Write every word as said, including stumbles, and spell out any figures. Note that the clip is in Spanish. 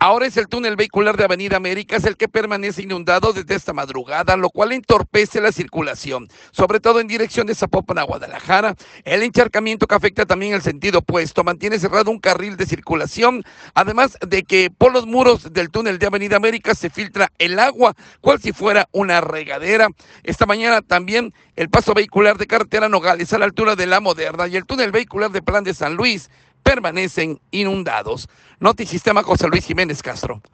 Ahora es el túnel vehicular de Avenida Américas el que permanece inundado desde esta madrugada, lo cual entorpece la circulación, sobre todo en dirección de Zapopan a Guadalajara. El encharcamiento que afecta también el sentido opuesto mantiene cerrado un carril de circulación, además de que por los muros del túnel de Avenida Américas se filtra el agua, cual si fuera una regadera. Esta mañana también el paso vehicular de carretera Nogales a la altura de La Moderna y el túnel vehicular de Plan de San Luis permanecen inundados. Notisistema José Luis Jiménez Castro.